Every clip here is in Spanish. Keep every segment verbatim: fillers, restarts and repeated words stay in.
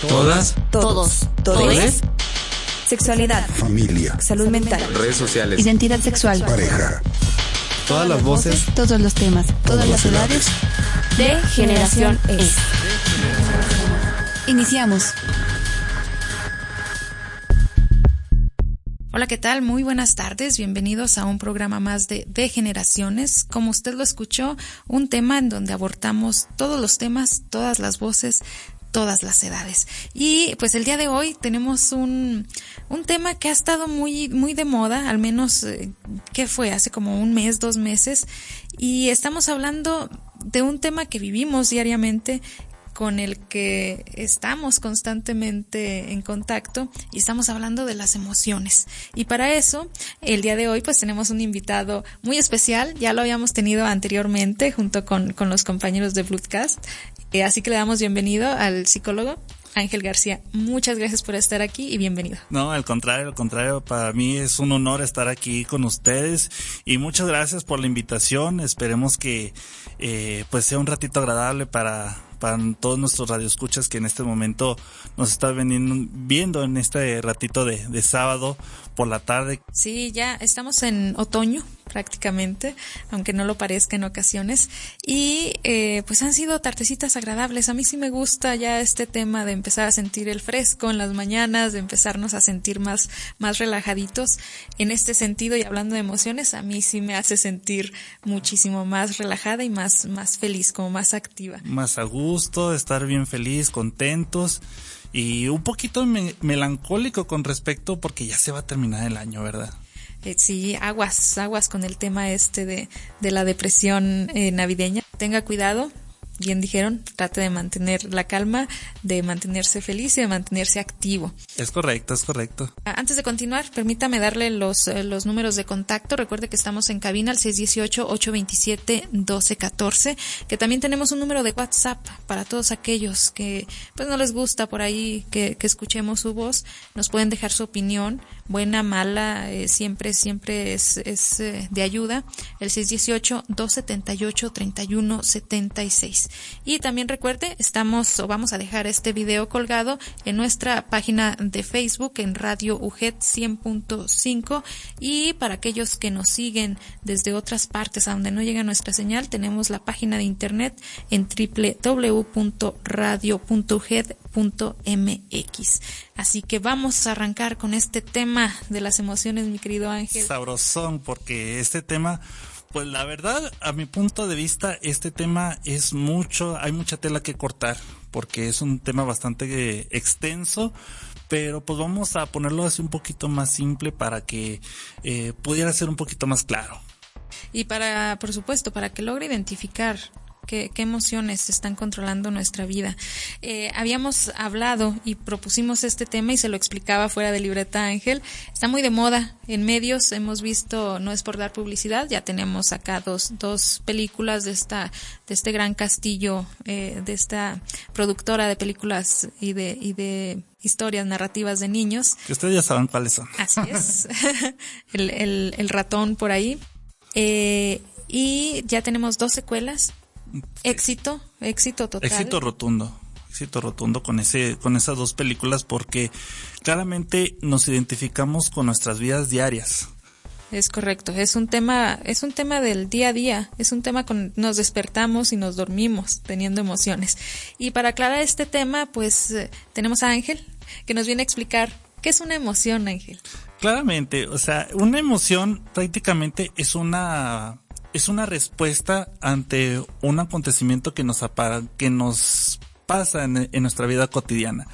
Todas. Todos. Todes. Sexualidad. Familia. Salud mental. Redes sociales. Identidad sexual. Pareja. Todas las voces. Todos los temas. Todas las edades. De Generación Es. Iniciamos. Hola, ¿qué tal? Muy buenas tardes. Bienvenidos a un programa más de De Generaciones. Como usted lo escuchó, un tema en donde abordamos todos los temas, todas las voces, todas las edades. Y pues el día de hoy tenemos un un tema que ha estado muy muy de moda, al menos eh, ¿qué fue? Hace como un mes, dos meses, y estamos hablando de un tema que vivimos diariamente, con el que estamos constantemente en contacto, y estamos hablando de las emociones. Y para eso, el día de hoy pues tenemos un invitado muy especial. Ya lo habíamos tenido anteriormente junto con, con los compañeros de Bloodcast, eh, así que le damos bienvenido al psicólogo Ángel García. Muchas gracias por estar aquí y bienvenido. No, al contrario, al contrario, para mí es un honor estar aquí con ustedes y muchas gracias por la invitación. Esperemos que eh, pues sea un ratito agradable para para todos nuestros radioescuchas que en este momento nos están veniendo, viendo en este ratito de, de sábado por la tarde. Sí, ya estamos en otoño prácticamente, aunque no lo parezca en ocasiones, y eh, pues han sido tardecitas agradables. A mí sí me gusta ya este tema de empezar a sentir el fresco en las mañanas, de empezarnos a sentir más, más relajaditos. En este sentido, y hablando de emociones, a mí sí me hace sentir muchísimo más relajada y más, más feliz, como más activa. Más a gusto, estar bien feliz, contentos y un poquito me- melancólico con respecto porque ya se va a terminar el año, ¿verdad? Eh, sí, aguas, aguas con el tema este de, de la depresión eh, navideña. Tenga cuidado, bien dijeron, trate de mantener la calma, de mantenerse feliz y de mantenerse activo. Es correcto, es correcto. Antes de continuar, permítame darle los, eh, los números de contacto. Recuerde que estamos en cabina al seis uno ocho, ocho dos siete, uno dos uno cuatro, que también tenemos un número de WhatsApp para todos aquellos que pues no les gusta por ahí que, que escuchemos su voz. Nos pueden dejar su opinión, buena, mala, eh, siempre, siempre es, es eh, de ayuda. El seis uno ocho, dos siete ocho, tres uno siete seis. Y también recuerde, estamos o vamos a dejar este video colgado en nuestra página de Facebook en Radio U G E T cien punto cinco, y para aquellos que nos siguen desde otras partes a donde no llega nuestra señal, tenemos la página de internet en doble u doble u doble u punto radio punto u g e t punto m x. Así que vamos a arrancar con este tema de las emociones, mi querido Ángel. Sabrosón, porque este tema, pues la verdad, a mi punto de vista, este tema es mucho, hay mucha tela que cortar, porque es un tema bastante eh, extenso, pero pues vamos a ponerlo así un poquito más simple para que eh, pudiera ser un poquito más claro. Y para, por supuesto, para que logre identificar qué, qué emociones están controlando nuestra vida. Eh, habíamos hablado y propusimos este tema y se lo explicaba fuera de libreta Ángel. Está muy de moda en medios, hemos visto, no es por dar publicidad, ya tenemos acá dos, dos películas de esta, de este gran castillo, eh, de esta productora de películas y de, y de historias narrativas de niños. Que ustedes ya saben cuáles son. Así es. el, el, el ratón por ahí. Eh, y ya tenemos dos secuelas. Éxito, éxito total. Éxito rotundo, éxito rotundo con ese, con esas dos películas, porque claramente nos identificamos con nuestras vidas diarias. Es correcto, es un tema, es un tema del día a día, es un tema con, nos despertamos y nos dormimos teniendo emociones. Y para aclarar este tema, pues eh, tenemos a Ángel, que nos viene a explicar qué es una emoción, Ángel. Claramente, o sea, una emoción prácticamente es una es una respuesta ante un acontecimiento que nos apara, que nos pasa en, en nuestra vida cotidiana.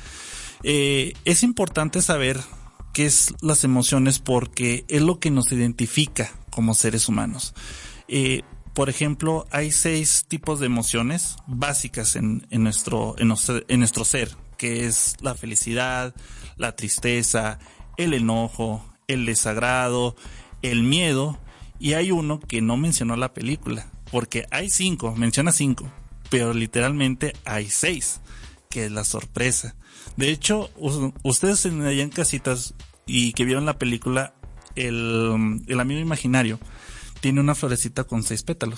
Eh, es importante saber qué es las emociones porque es lo que nos identifica como seres humanos. Eh, por ejemplo, hay seis tipos de emociones básicas en, en nuestro en, nuestro, en nuestro ser, que es la felicidad, la tristeza, el enojo, el desagrado, el miedo. Y hay uno que no mencionó la película, porque hay cinco, menciona cinco, pero literalmente hay seis, que es la sorpresa. De hecho, ustedes allá en casitas y que vieron la película, el, el amigo imaginario tiene una florecita con seis pétalos.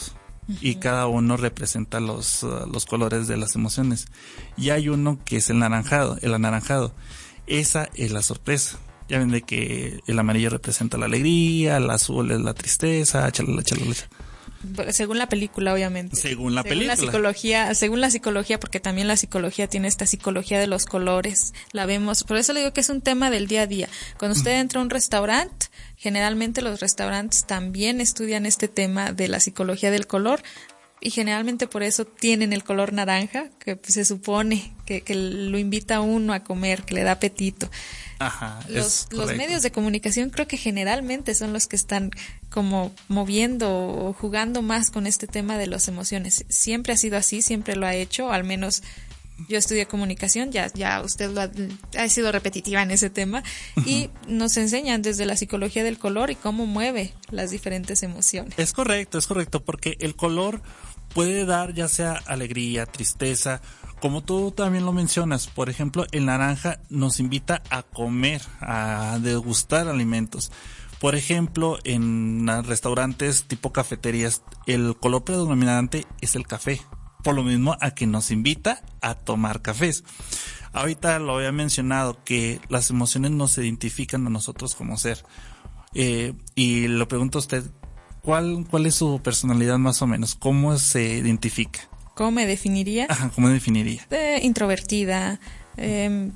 uh-huh. y cada uno representa los, uh, los colores de las emociones. Y hay uno que es el naranjado, el anaranjado. Esa es la sorpresa. Ya ven de que el amarillo representa la alegría, el azul es la tristeza, chalala, chalala. Según la película, obviamente. Según la según película. La psicología, según la psicología, porque también la psicología tiene esta psicología de los colores. La vemos, por eso le digo que es un tema del día a día. Cuando usted entra a un restaurante, generalmente los restaurantes también estudian este tema de la psicología del color. Y generalmente por eso tienen el color naranja, que pues, se supone que, que lo invita a uno a comer, que le da apetito. Ajá, los, los medios de comunicación creo que generalmente son los que están como moviendo o jugando más con este tema de las emociones. Siempre ha sido así, siempre lo ha hecho, al menos yo estudié comunicación, ya ya usted lo ha, ha sido repetitiva en ese tema, uh-huh. y nos enseñan desde la psicología del color y cómo mueve las diferentes emociones. Es correcto, es correcto, porque el color puede dar ya sea alegría, tristeza, como tú también lo mencionas. Por ejemplo, el naranja nos invita a comer, a degustar alimentos. Por ejemplo, en restaurantes tipo cafeterías, el color predominante es el café. Por lo mismo a que nos invita a tomar cafés. Ahorita lo había mencionado que las emociones nos identifican a nosotros como ser. Eh, y le pregunto a usted, ¿cuál, cuál es su personalidad más o menos? ¿Cómo se identifica? ¿Cómo me definiría? Ajá, ¿cómo me definiría? Eh, introvertida. Eh,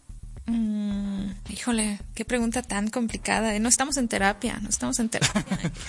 mm, híjole, qué pregunta tan complicada. Eh, no estamos en terapia, no estamos en terapia.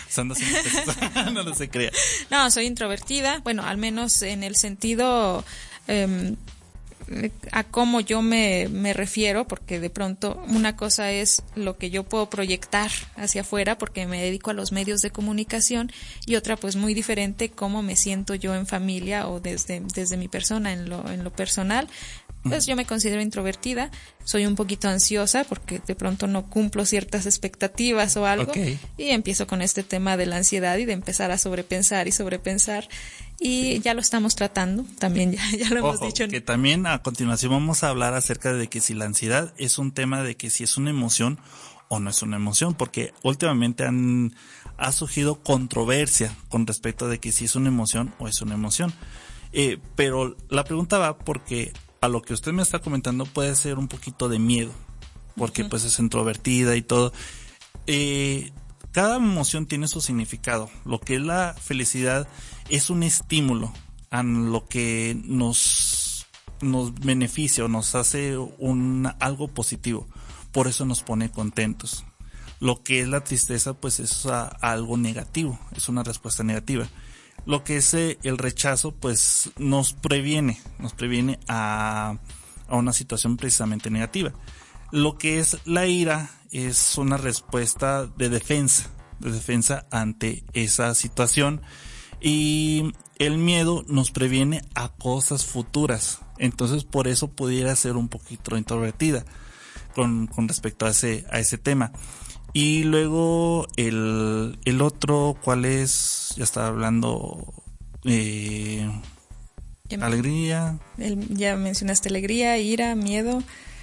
No lo se crea. No, soy introvertida. Bueno, al menos en el sentido eh, a cómo yo me, me refiero, porque de pronto una cosa es lo que yo puedo proyectar hacia afuera porque me dedico a los medios de comunicación, y otra pues muy diferente cómo me siento yo en familia o desde, desde mi persona en lo, en lo personal. Pues yo me considero introvertida, soy un poquito ansiosa porque de pronto no cumplo ciertas expectativas o algo, okay. y empiezo con este tema de la ansiedad y de empezar a sobrepensar y sobrepensar, y ya lo estamos tratando, también ya, ya lo Ojo, hemos dicho. Que también a continuación vamos a hablar acerca de que si la ansiedad es un tema de que si es una emoción o no es una emoción, porque últimamente han ha surgido controversia con respecto de que si es una emoción o es una emoción. Eh, pero la pregunta va porque a lo que usted me está comentando puede ser un poquito de miedo, porque uh-huh. pues es introvertida y todo. Eh, cada emoción tiene su significado. Lo que es la felicidad es un estímulo a lo que nos, nos beneficia o nos hace un, algo positivo. Por eso nos pone contentos. Lo que es la tristeza pues es a, a algo negativo, es una respuesta negativa. Lo que es eh, el rechazo, pues nos previene, nos previene a, a una situación precisamente negativa. Lo que es la ira es una respuesta de defensa, de defensa ante esa situación. Y el miedo nos previene a cosas futuras. Entonces por eso pudiera ser un poquito introvertida con, con respecto a ese, a ese tema. Y luego el, el otro, ¿cuál es? Ya estaba hablando, eh, ya alegría. El, ya mencionaste alegría, ira, miedo.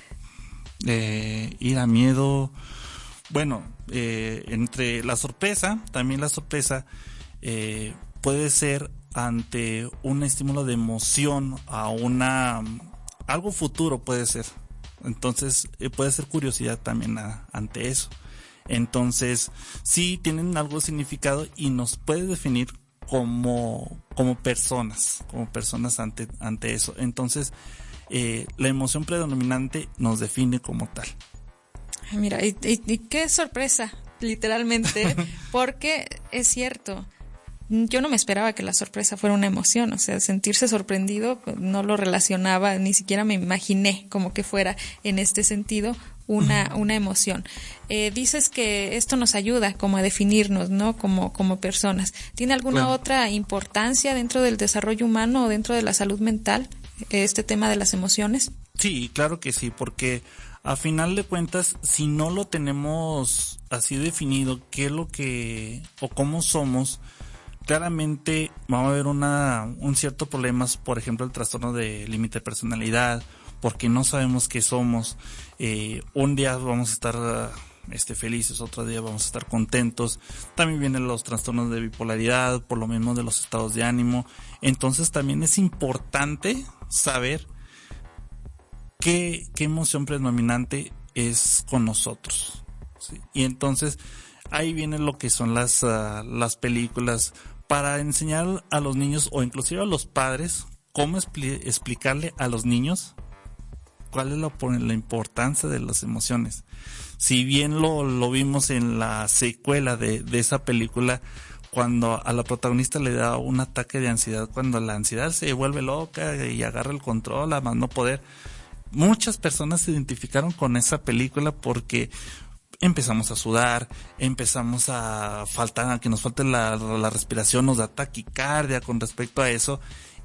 Eh, ira, miedo. Bueno, eh, entre la sorpresa, también la sorpresa eh, puede ser ante un estímulo de emoción a una, algo futuro puede ser. Entonces eh, puede ser curiosidad también a, ante eso. Entonces, sí tienen algo de significado y nos puede definir como, como personas, como personas ante, ante eso. Entonces, eh, la emoción predominante nos define como tal. Mira, y, y, y qué sorpresa, literalmente, porque es cierto. Yo no me esperaba que la sorpresa fuera una emoción, o sea, sentirse sorprendido no lo relacionaba, ni siquiera me imaginé como que fuera en este sentido una una emoción. Eh, dices que esto nos ayuda como a definirnos, ¿no? Como como personas. ¿Tiene alguna claro. otra importancia dentro del desarrollo humano o dentro de la salud mental este tema de las emociones? Sí, claro que sí, porque a final de cuentas, si no lo tenemos así definido, qué es lo que o cómo somos, claramente vamos a ver una un cierto problema, por ejemplo, el trastorno de límite de personalidad, porque no sabemos qué somos. Eh, un día vamos a estar este, felices, otro día vamos a estar contentos. También vienen los trastornos de bipolaridad, por lo mismo de los estados de ánimo. Entonces también es importante saber qué, qué emoción predominante es con nosotros, ¿sí? Y entonces ahí viene lo que son las, uh, las películas para enseñar a los niños o inclusive a los padres cómo expli- explicarle a los niños cuál es la, la importancia de las emociones. Si bien lo, lo vimos en la secuela de, de esa película, cuando a la protagonista le da un ataque de ansiedad, cuando la ansiedad se vuelve loca y agarra el control a más no poder, muchas personas se identificaron con esa película porque empezamos a sudar, empezamos a faltar, a que nos falte la, la respiración, nos da taquicardia con respecto a eso,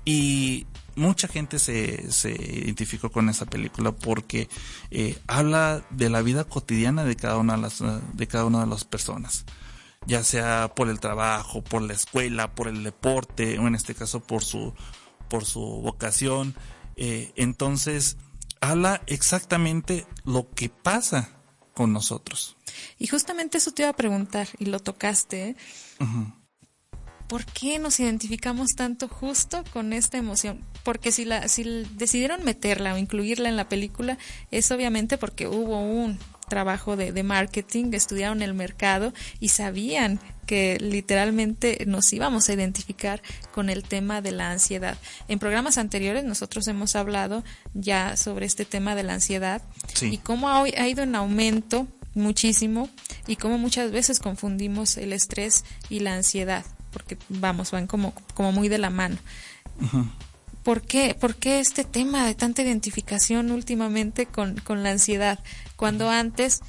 y mucha gente se, se identificó con esa película porque eh, habla de la vida cotidiana de cada una de las, de cada una de las personas, ya sea por el trabajo, por la escuela, por el deporte, o en este caso por su, por su vocación. Eh, entonces, habla exactamente lo que pasa con nosotros. Y justamente eso te iba a preguntar, y lo tocaste, ¿eh? Uh-huh. ¿Por qué nos identificamos tanto justo con esta emoción? Porque si la si decidieron meterla o incluirla en la película, es obviamente porque hubo un trabajo de, de marketing, estudiaron el mercado y sabían que literalmente nos íbamos a identificar con el tema de la ansiedad. En programas anteriores nosotros hemos hablado ya sobre este tema de la ansiedad, sí, y cómo ha, ha ido en aumento muchísimo y cómo muchas veces confundimos el estrés y la ansiedad, porque vamos, van como, como muy de la mano. Uh-huh. ¿Por qué, ¿Por qué este tema de tanta identificación últimamente con, con la ansiedad? Cuando uh-huh. antes,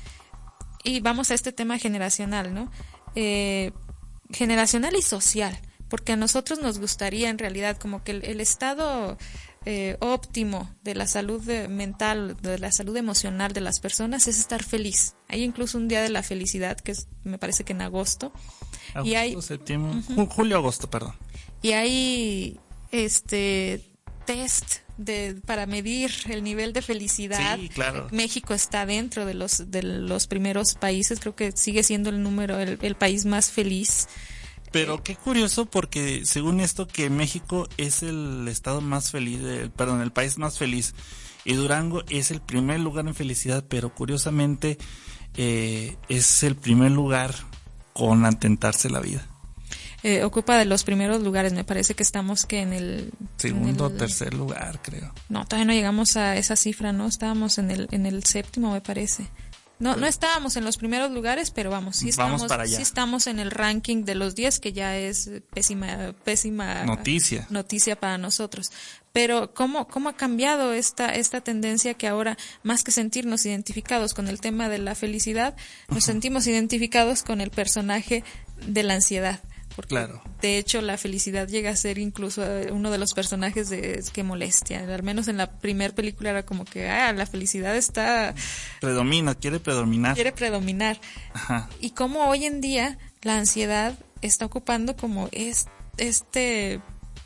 y vamos a este tema generacional, ¿no? Eh, generacional y social, porque a nosotros nos gustaría en realidad como que el, el estado eh, óptimo de la salud de, mental, de la salud emocional de las personas es estar feliz. Hay incluso un día de la felicidad que es, me parece que en agosto. Agosto, y hay, septiembre, uh-huh. julio, agosto, perdón. Y hay este test de para medir el nivel de felicidad. Sí, claro. México está dentro de los de los primeros países, creo que sigue siendo el número el, el país más feliz. Pero eh, qué curioso, porque según esto que México es el estado más feliz, el, perdón, el país más feliz, y Durango es el primer lugar en felicidad, pero curiosamente eh, es el primer lugar con atentarse la vida. Eh, ocupa de los primeros lugares, me parece que estamos que en el segundo o el, tercer lugar, creo. No, todavía no llegamos a esa cifra, ¿no? Estábamos en el en el séptimo, me parece. No, no estábamos en los primeros lugares, pero vamos, sí estamos, vamos para allá. Sí estamos en el ranking de los diez, que ya es pésima pésima noticia. Noticia para nosotros. Pero cómo cómo ha cambiado esta esta tendencia que ahora, más que sentirnos identificados con el tema de la felicidad, nos uh-huh. sentimos identificados con el personaje de la ansiedad. Porque, claro. De hecho, la felicidad llega a ser incluso uno de los personajes de que molestia. Al menos en la primera película era como que, ah, la felicidad está... Predomina, quiere predominar. Quiere predominar. Ajá. Y como hoy en día la ansiedad está ocupando como es, este...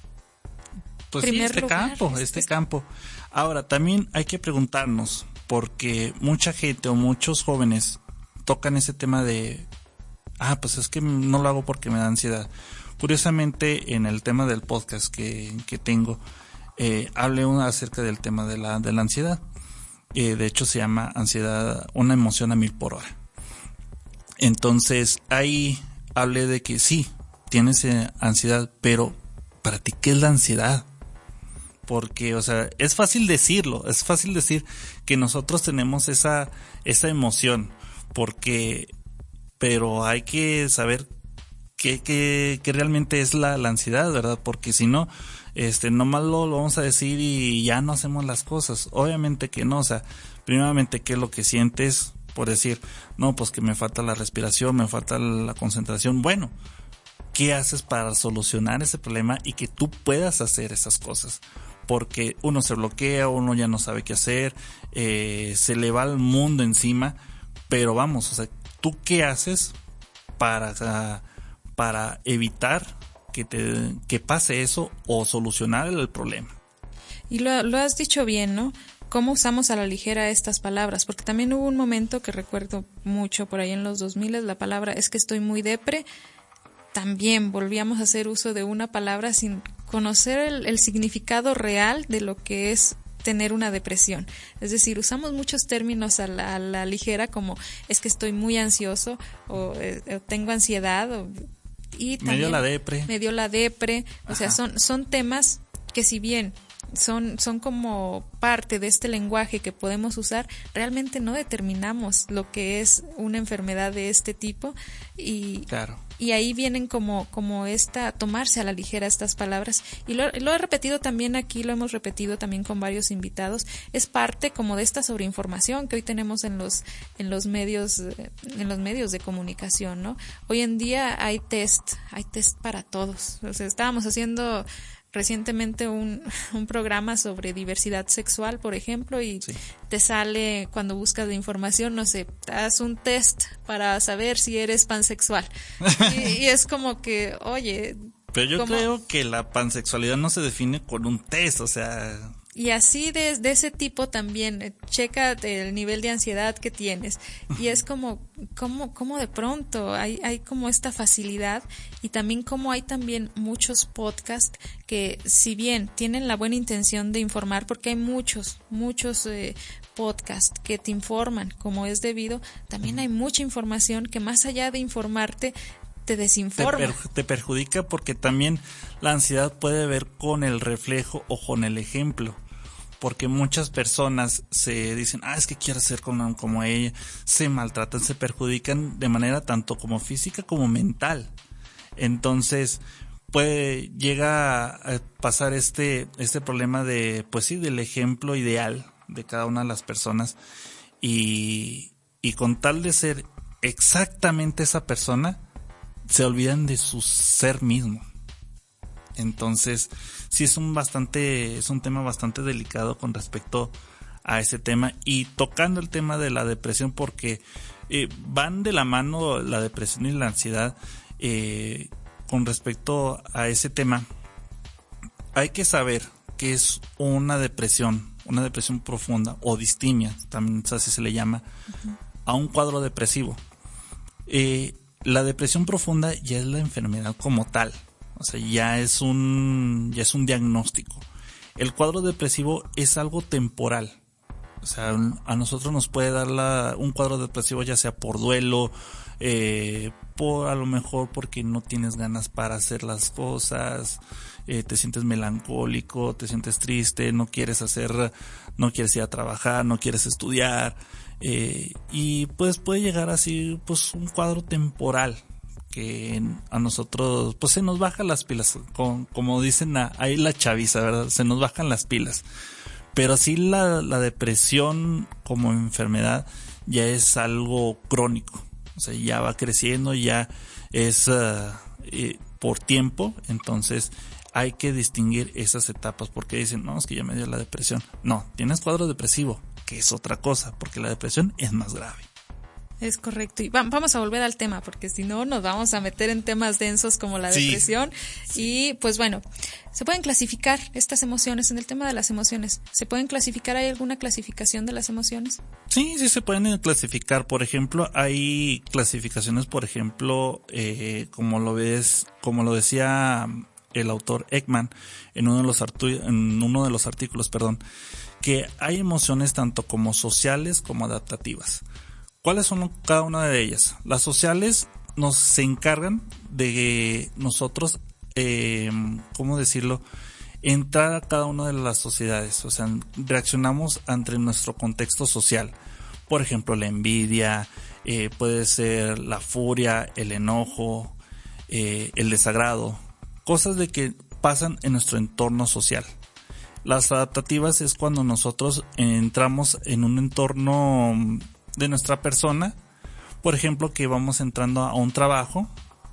Pues primer sí, este lugar, campo, este, este campo. Ahora, también hay que preguntarnos, porque mucha gente o muchos jóvenes tocan ese tema de... Ah, pues es que no lo hago porque me da ansiedad. Curiosamente, en el tema del podcast que, que tengo, eh, hablé una acerca del tema de la, de la ansiedad. Eh, de hecho, se llama ansiedad, una emoción a mil por hora. Entonces, ahí hablé de que sí, tienes eh, ansiedad, pero ¿para ti qué es la ansiedad? Porque, o sea, es fácil decirlo, es fácil decir que nosotros tenemos esa, esa emoción, porque... pero hay que saber qué, qué, qué realmente es la, la ansiedad, ¿verdad? Porque si no, este, nomás lo, lo vamos a decir y ya no hacemos las cosas. Obviamente que no, o sea, primeramente, ¿qué es lo que sientes? Por decir, no, pues que me falta la respiración, me falta la concentración. Bueno, ¿qué haces para solucionar ese problema y que tú puedas hacer esas cosas? Porque uno se bloquea, uno ya no sabe qué hacer, eh, se le va el mundo encima, pero vamos, o sea, ¿tú qué haces para, para evitar que te que pase eso o solucionar el problema? Y lo, lo has dicho bien, ¿no? cómo usamos a la ligera estas palabras, porque también hubo un momento que recuerdo mucho por ahí en los dos mil, la palabra es que estoy muy depre. También volvíamos a hacer uso de una palabra sin conocer el, el significado real de lo que es tener una depresión. Es decir, usamos muchos términos a la, a la ligera, como es que estoy muy ansioso o, eh, o tengo ansiedad o, y también me dio la depre. Me dio la depre. O Ajá. sea, son, son temas que si bien son, son como parte de este lenguaje que podemos usar, realmente no determinamos lo que es una enfermedad de este tipo y, claro. y ahí vienen como, como esta, tomarse a la ligera estas palabras y lo, lo he repetido también aquí, lo hemos repetido también con varios invitados, es parte como de esta sobreinformación que hoy tenemos en los, en los medios, en los medios de comunicación, ¿no? Hoy en día hay test, hay test para todos, o sea, estábamos haciendo recientemente un, un programa sobre diversidad sexual, por ejemplo, y sí. te sale cuando buscas de información, no sé, haz un test para saber si eres pansexual. y, y es como que, oye... Pero yo como, creo que la pansexualidad no se define con un test, o sea... Y así de, de ese tipo también, checa el nivel de ansiedad que tienes. Y es como, como, como de pronto hay, hay como esta facilidad y también como hay también muchos podcasts que si bien tienen la buena intención de informar, porque hay muchos, muchos eh, podcasts que te informan como es debido, también hay mucha información que más allá de informarte, te desinforma. Te, per, te perjudica porque también la ansiedad puede ver con el reflejo o con el ejemplo. Porque muchas personas se dicen, ah, es que quiero ser como, como ella, se maltratan, se perjudican de manera tanto como física como mental. Entonces, puede, llega a pasar este, este problema de, pues sí, del ejemplo ideal de cada una de las personas y, y con tal de ser exactamente esa persona, se olvidan de su ser mismo. Entonces, sí es un bastante, es un tema bastante delicado con respecto a ese tema y tocando el tema de la depresión porque eh, van de la mano la depresión y la ansiedad. Eh, con respecto a ese tema, hay que saber que es una depresión, una depresión profunda o distimia, también así se le llama, uh-huh. a un cuadro depresivo. Eh, la depresión profunda ya es la enfermedad como tal. O sea, ya es un ya es un diagnóstico. El cuadro depresivo es algo temporal. O sea, a nosotros nos puede dar la, un cuadro depresivo ya sea por duelo, eh, por a lo mejor porque no tienes ganas para hacer las cosas, eh, te sientes melancólico, te sientes triste, no quieres hacer, no quieres ir a trabajar, no quieres estudiar, eh, y pues puede llegar así, pues un cuadro temporal. Que a nosotros pues se nos bajan las pilas, como, como dicen ahí la chaviza, ¿verdad? Se nos bajan las pilas. Pero sí la, la depresión como enfermedad ya es algo crónico. O sea, ya va creciendo, ya es uh, eh, por tiempo. Entonces hay que distinguir esas etapas porque dicen, no, es que ya me dio la depresión. No, tienes cuadro depresivo, que es otra cosa, porque la depresión es más grave. Es correcto. Y vamos a volver al tema, porque si no nos vamos a meter en temas densos como la sí. depresión. Sí. Y pues bueno, se pueden clasificar estas emociones. En el tema de las emociones, ¿se pueden clasificar? ¿Hay alguna clasificación de las emociones? Sí, sí se pueden clasificar. Por ejemplo, hay clasificaciones, por ejemplo, eh, como lo ves, como lo decía el autor Ekman en uno de los artu- en uno de los artículos, perdón, que hay emociones tanto como sociales como adaptativas. ¿Cuáles son cada una de ellas? Las sociales nos se encargan de nosotros, eh, ¿cómo decirlo? Entrar a cada una de las sociedades. O sea, reaccionamos ante nuestro contexto social. Por ejemplo, la envidia, eh, puede ser la furia, el enojo, eh, el desagrado. Cosas de que pasan en nuestro entorno social. Las adaptativas es cuando nosotros entramos en un entorno de nuestra persona, por ejemplo, que vamos entrando a un trabajo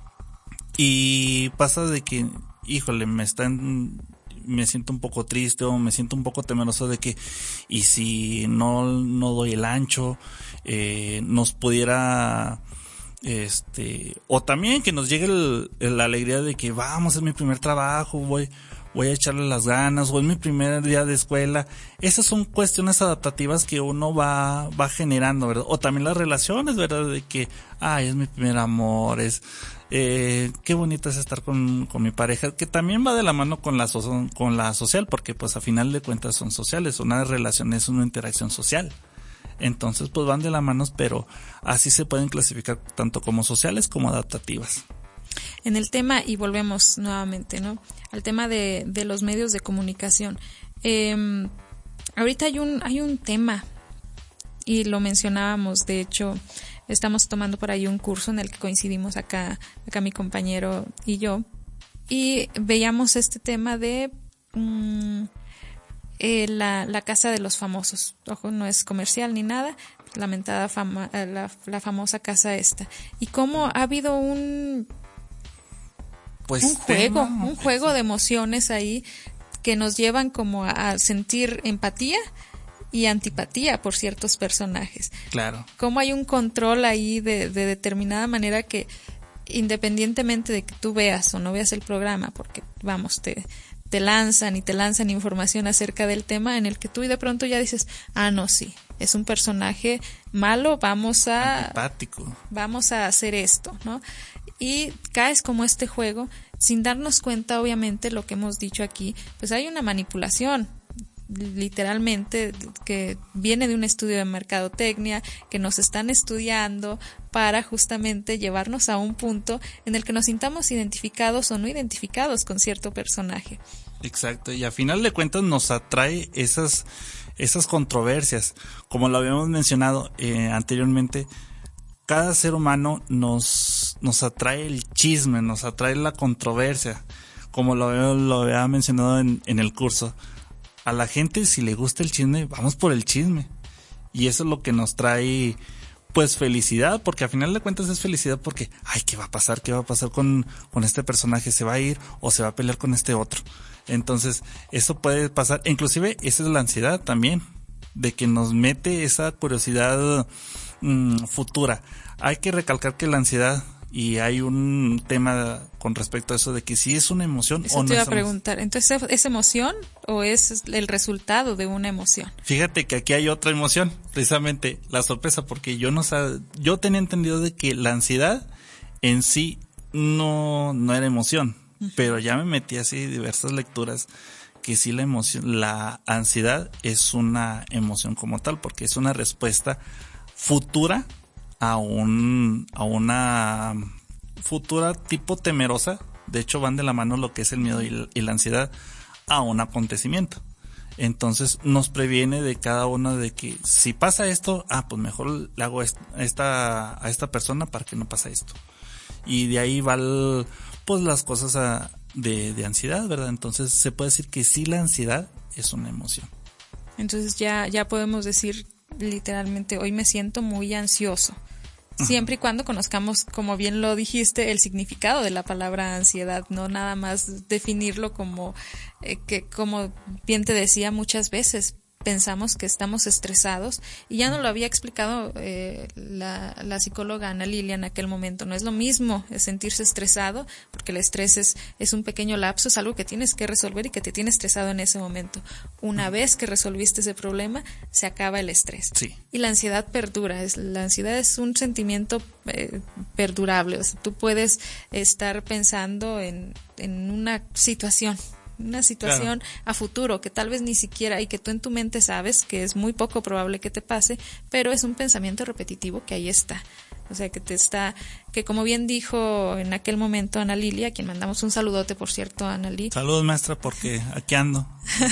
y pasa de que, híjole, me están, me siento un poco triste o me siento un poco temeroso de que, y si no, no doy el ancho, eh, nos pudiera, este, o también que nos llegue el, la alegría de que vamos, es mi primer trabajo, voy, voy a echarle las ganas, o es mi primer día de escuela. Esas son cuestiones adaptativas que uno va, va generando, ¿verdad? O también las relaciones, ¿verdad? De que, ay, es mi primer amor, es, eh, qué bonito es estar con, con mi pareja, que también va de la mano con la, so, con la social, porque pues a final de cuentas son sociales, una relación es una interacción social. Entonces pues van de la mano, pero así se pueden clasificar tanto como sociales como adaptativas. En el tema, y volvemos nuevamente, ¿no? Al tema de, de los medios de comunicación. Eh, ahorita hay un, hay un tema, y lo mencionábamos, de hecho, estamos tomando por ahí un curso en el que coincidimos acá, acá mi compañero y yo, y veíamos este tema de um, eh, la, la casa de los famosos. Ojo, no es comercial ni nada, lamentada fama, la, la famosa casa esta. Y cómo ha habido un... Pues un juego, tema, un juego de emociones ahí que nos llevan como a, a sentir empatía y antipatía por ciertos personajes. Claro. Cómo hay un control ahí de, de determinada manera que independientemente de que tú veas o no veas el programa, porque vamos, te, te lanzan y te lanzan información acerca del tema en el que tú y de pronto ya dices, ah, no, sí, es un personaje malo, vamos a... Antipático. Vamos a hacer esto, ¿no? Y caes como este juego, sin darnos cuenta, obviamente, lo que hemos dicho aquí, pues hay una manipulación, literalmente, que viene de un estudio de mercadotecnia, que nos están estudiando para justamente llevarnos a un punto en el que nos sintamos identificados o no identificados con cierto personaje. Exacto, y a final de cuentas nos atrae esas, esas controversias, como lo habíamos mencionado eh, anteriormente. Cada ser humano nos, nos atrae el chisme, nos atrae la controversia, como lo, lo había mencionado en, en el curso. A la gente, si le gusta el chisme, vamos por el chisme. Y eso es lo que nos trae, pues, felicidad, porque a final de cuentas es felicidad porque, ay, ¿qué va a pasar? ¿Qué va a pasar con, con este personaje? ¿Se va a ir o se va a pelear con este otro? Entonces, eso puede pasar. Inclusive, esa es la ansiedad también, de que nos mete esa curiosidad mmm, futura. Hay que recalcar que la ansiedad, y hay un tema con respecto a eso de que si es una emoción eso o no. Te iba es a preguntar, entonces, ¿es emoción o es el resultado de una emoción? Fíjate que aquí hay otra emoción, precisamente la sorpresa, porque yo no sab... yo tenía entendido de que la ansiedad en sí no, no era emoción, uh-huh. Pero ya me metí así diversas lecturas que sí la emoción, la ansiedad es una emoción como tal, porque es una respuesta futura a un a una futura tipo temerosa. De hecho van de la mano lo que es el miedo y, y la ansiedad a un acontecimiento. Entonces nos previene de cada uno de que si pasa esto, ah, pues mejor le hago esta a esta persona para que no pase esto. Y de ahí va el, pues las cosas a, de, de ansiedad, ¿verdad? Entonces se puede decir que sí, la ansiedad es una emoción. Entonces ya ya podemos decir literalmente, hoy me siento muy ansioso. Siempre y cuando conozcamos, como bien lo dijiste, el significado de la palabra ansiedad, no nada más definirlo como, eh, que como bien te decía muchas veces, pensamos que estamos estresados, y ya nos lo había explicado eh, la, la psicóloga Ana Lilia en aquel momento. No es lo mismo sentirse estresado, porque el estrés es, es un pequeño lapso, es algo que tienes que resolver y que te tiene estresado en ese momento. Una vez que resolviste ese problema, se acaba el estrés. Sí. Y la ansiedad perdura. Es, la ansiedad es un sentimiento eh, perdurable. O sea, tú puedes estar pensando en, en una situación, una situación claro. a futuro que tal vez ni siquiera, y que tú en tu mente sabes que es muy poco probable que te pase, pero es un pensamiento repetitivo que ahí está. O sea, que te está, que como bien dijo en aquel momento Ana Lilia, a quien mandamos un saludote, por cierto, Ana Lilia. Saludos, maestra, porque aquí ando.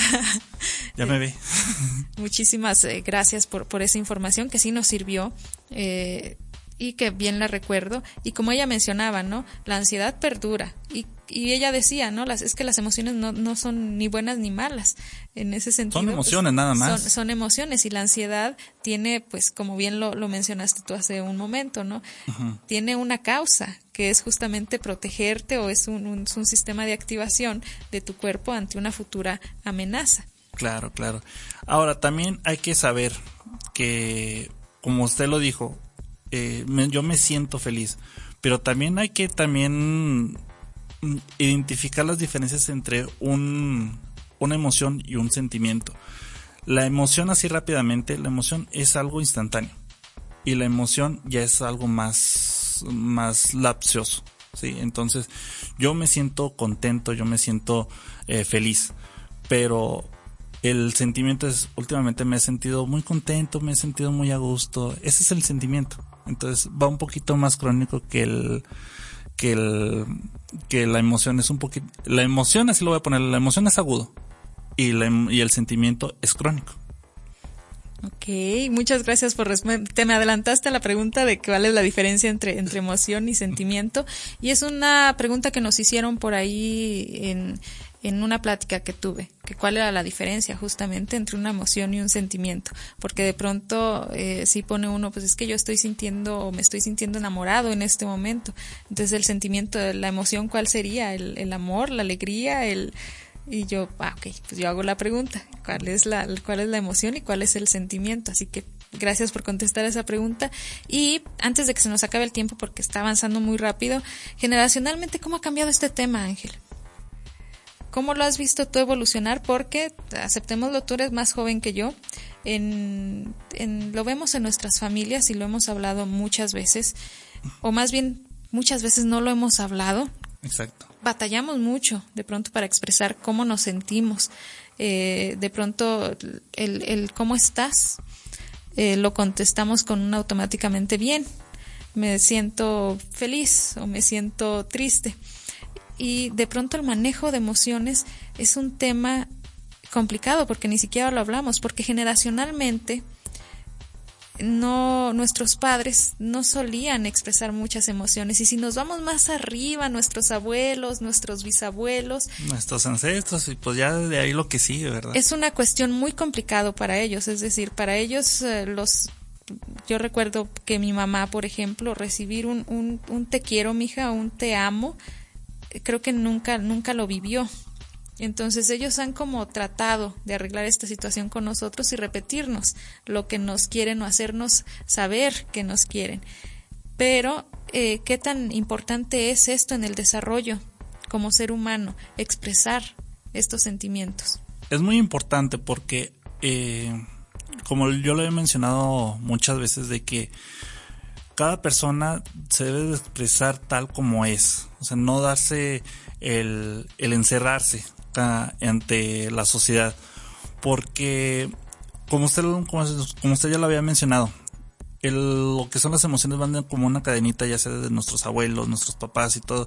Ya me ve. Muchísimas eh, gracias por, por esa información que sí nos sirvió. Eh, y que bien la recuerdo, y como ella mencionaba, ¿no? La ansiedad perdura, y, y ella decía, ¿no? Las, es que las emociones no, no son ni buenas ni malas, en ese sentido. Son emociones, pues, nada más. Son, son emociones, y la ansiedad tiene, pues, como bien lo, lo mencionaste tú hace un momento, ¿no? Uh-huh. Tiene una causa, que es justamente protegerte, o es un, un, un sistema de activación de tu cuerpo ante una futura amenaza. Claro, claro. Ahora, también hay que saber que, como usted lo dijo, Eh, me, yo me siento feliz, pero también hay que también identificar las diferencias entre un, una emoción y un sentimiento. La emoción, así rápidamente, la emoción es algo instantáneo y la emoción ya es algo más, más lapsioso, ¿sí? Entonces, yo me siento contento, yo me siento eh, feliz, pero el sentimiento es, últimamente me he sentido muy contento, me he sentido muy a gusto. Ese es el sentimiento. Entonces, va un poquito más crónico que el que el que la emoción es un poquito, la emoción, así lo voy a poner, la emoción es agudo y la, y el sentimiento es crónico. Ok, muchas gracias por responder. Te me adelantaste a la pregunta de cuál es la diferencia entre entre emoción y sentimiento, y es una pregunta que nos hicieron por ahí en en una plática que tuve, que cuál era la diferencia justamente entre una emoción y un sentimiento, porque de pronto eh, sí pone uno, pues es que yo estoy sintiendo o me estoy sintiendo enamorado en este momento, entonces el sentimiento, la emoción, ¿cuál sería? El, el amor, la alegría, el y yo, ah, ok, pues yo hago la pregunta, ¿cuál es la cuál es la emoción y cuál es el sentimiento? Así que gracias por contestar esa pregunta. Y antes de que se nos acabe el tiempo, porque está avanzando muy rápido, generacionalmente, ¿cómo ha cambiado este tema, Ángel? ¿Cómo lo has visto tú evolucionar? Porque, aceptémoslo, tú eres más joven que yo. En, en, lo vemos en nuestras familias y lo hemos hablado muchas veces, o más bien muchas veces no lo hemos hablado. Exacto. Batallamos mucho de pronto para expresar cómo nos sentimos. Eh, de pronto el, el ¿cómo estás? Eh, lo contestamos con un automáticamente bien. Me siento feliz o me siento triste. Y de pronto el manejo de emociones es un tema complicado porque ni siquiera lo hablamos, porque generacionalmente no, nuestros padres no solían expresar muchas emociones, y si nos vamos más arriba, nuestros abuelos, nuestros bisabuelos, nuestros ancestros, y pues ya de ahí lo que sigue, ¿verdad? Es una cuestión muy complicado para ellos, es decir, para ellos eh, los yo recuerdo que mi mamá, por ejemplo, recibir un, un, un te quiero, mija, un te amo, creo que nunca, nunca lo vivió. Entonces ellos han como tratado de arreglar esta situación con nosotros y repetirnos lo que nos quieren o hacernos saber que nos quieren. Pero, eh, ¿qué tan importante es esto en el desarrollo como ser humano? Expresar estos sentimientos. Es muy importante porque, eh, como yo lo he mencionado muchas veces, de que cada persona se debe de expresar tal como es. O sea, no darse el, el encerrarse ante la sociedad, porque como usted como, como usted ya lo había mencionado, el, lo que son las emociones van como una cadenita, ya sea de nuestros abuelos, nuestros papás y todo,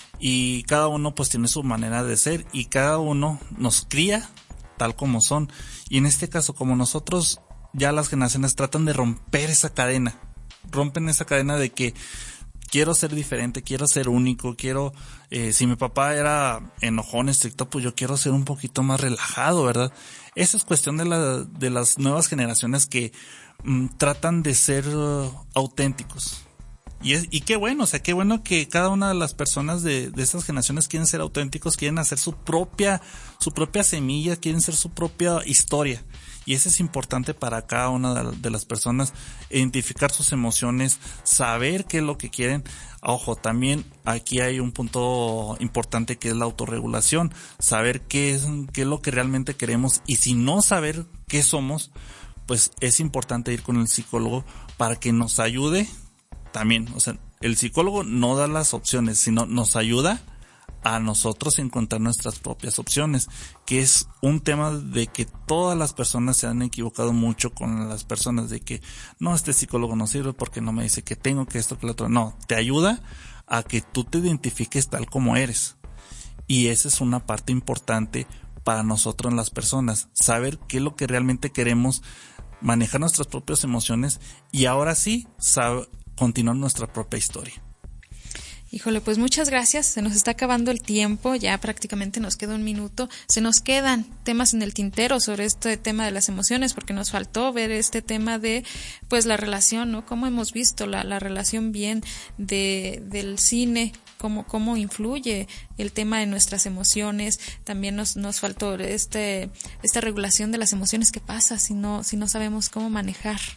y cada uno pues tiene su manera de ser y cada uno nos cría tal como son, y en este caso, como nosotros ya las generaciones tratan de romper esa cadena, rompen esa cadena de que quiero ser diferente, quiero ser único, quiero, eh, si mi papá era enojón, estricto, pues yo quiero ser un poquito más relajado, ¿verdad? Esa es cuestión de la, de las nuevas generaciones que mm, tratan de ser uh, auténticos. Y es, y qué bueno, o sea, qué bueno que cada una de las personas de, de estas generaciones quieren ser auténticos, quieren hacer su propia, su propia semilla, quieren ser su propia historia. Y eso es importante para cada una de las personas, identificar sus emociones, saber qué es lo que quieren. Ojo, también aquí hay un punto importante que es la autorregulación, saber qué es, qué es lo que realmente queremos, y si no saber qué somos, pues es importante ir con el psicólogo para que nos ayude también. O sea, el psicólogo no da las opciones, sino nos ayuda a nosotros encontrar nuestras propias opciones, que es un tema de que todas las personas se han equivocado mucho con las personas, de que no, este psicólogo no sirve porque no me dice que tengo que esto, que lo otro. No, te ayuda a que tú te identifiques tal como eres, y esa es una parte importante para nosotros las personas, saber qué es lo que realmente queremos, manejar nuestras propias emociones y ahora sí saber continuar nuestra propia historia. Híjole, pues muchas gracias. Se nos está acabando el tiempo, ya prácticamente nos queda un minuto. Se nos quedan temas en el tintero sobre este tema de las emociones, porque nos faltó ver este tema de, pues, la relación, ¿no? Cómo hemos visto la, la relación bien de, del cine, cómo, cómo influye el tema de nuestras emociones. También nos, nos faltó este, esta regulación de las emociones. ¿Qué pasa si no, si no sabemos cómo manejar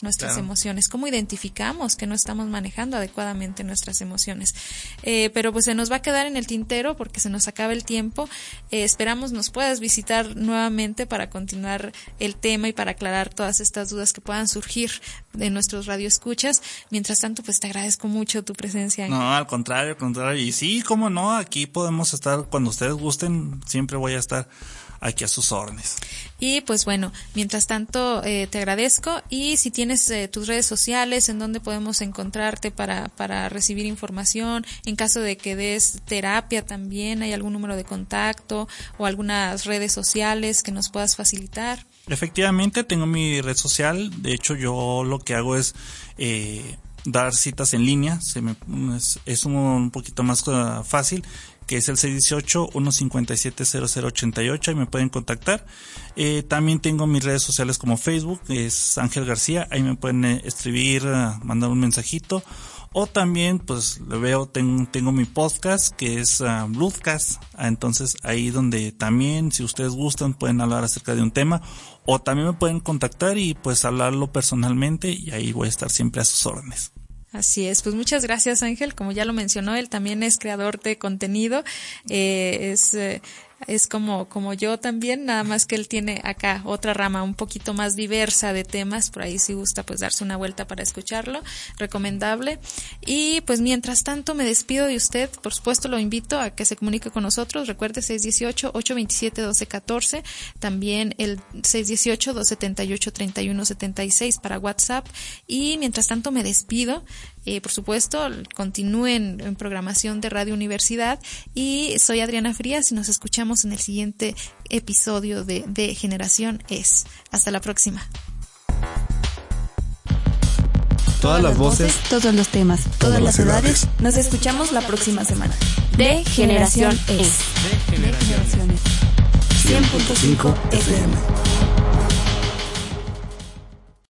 nuestras Claro. emociones, cómo identificamos que no estamos manejando adecuadamente nuestras emociones. Eh, pero pues se nos va a quedar en el tintero porque se nos acaba el tiempo. Eh, esperamos nos puedas visitar nuevamente para continuar el tema y para aclarar todas estas dudas que puedan surgir de nuestros radioescuchas. Mientras tanto, pues te agradezco mucho tu presencia. No, al contrario, al contrario. Y sí, cómo no, aquí podemos estar cuando ustedes gusten, siempre voy a estar aquí a sus órdenes. Y pues bueno, mientras tanto eh, te agradezco, y si tienes eh, tus redes sociales en donde podemos encontrarte para, para recibir información, en caso de que des terapia también, ¿hay algún número de contacto o algunas redes sociales que nos puedas facilitar? Efectivamente, tengo mi red social. De hecho, yo lo que hago es eh, dar citas en línea. Se me, es, es un, un poquito más uh, fácil, que es el seis uno ocho, uno cinco siete, cero cero ocho ocho, y me pueden contactar. Eh, también tengo mis redes sociales como Facebook, es Ángel García, ahí me pueden eh, escribir, uh, mandar un mensajito. O también, pues, lo veo, tengo, tengo mi podcast, que es uh, Bloodcast. Entonces, ahí donde también, si ustedes gustan, pueden hablar acerca de un tema. O también me pueden contactar y, pues, hablarlo personalmente. Y ahí voy a estar siempre a sus órdenes. Así es, pues muchas gracias, Ángel. Como ya lo mencionó, él también es creador de contenido, eh, es eh, es como como yo también, nada más que él tiene acá otra rama un poquito más diversa de temas. Por ahí si gusta pues darse una vuelta para escucharlo, recomendable. Y pues mientras tanto me despido de usted. Por supuesto lo invito a que se comunique con nosotros. Recuerde seis uno ocho, ocho dos siete, uno dos uno cuatro, también el seis uno ocho, dos siete ocho, tres uno siete seis para WhatsApp. Y mientras tanto me despido. Eh, por supuesto, continúen en programación de Radio Universidad, y soy Adriana Frías y nos escuchamos en el siguiente episodio de, de Generación Es. Hasta la próxima. Todas las voces, todos los temas, todas las edades. Nos escuchamos la próxima semana. De Generación Es. cien punto cinco F M.